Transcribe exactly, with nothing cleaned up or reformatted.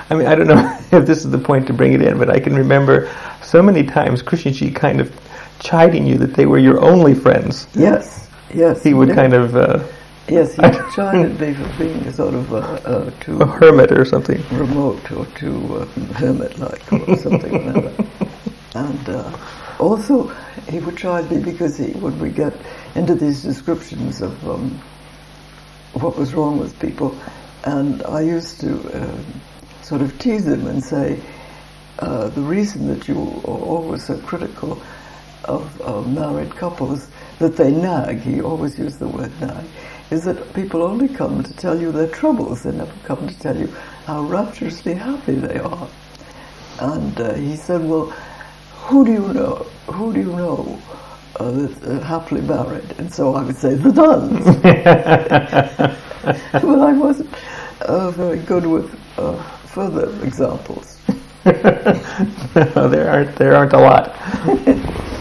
I mean, I don't know if this is the point to bring it in, but I can remember so many times Krishnji kind of chiding you that they were your only friends. Yes, yes. He would kind of... Uh, yes, he chided me for being a sort of uh, uh, too... a hermit or something. Remote or too uh, hermit-like or something like that. And uh, also, he would chide me because he, when we get into these descriptions of um, what was wrong with people, and I used to uh, sort of tease him and say, uh, the reason that you are always so critical of uh, married couples, that they nag, he always used the word nag, is that people only come to tell you their troubles, they never come to tell you how rapturously happy they are. And uh, he said, well, who do you know, who do you know uh, that's uh, happily married? And so I would say, the nuns. Well, I wasn't uh, very good with uh, further examples. No, there aren't, there aren't a lot.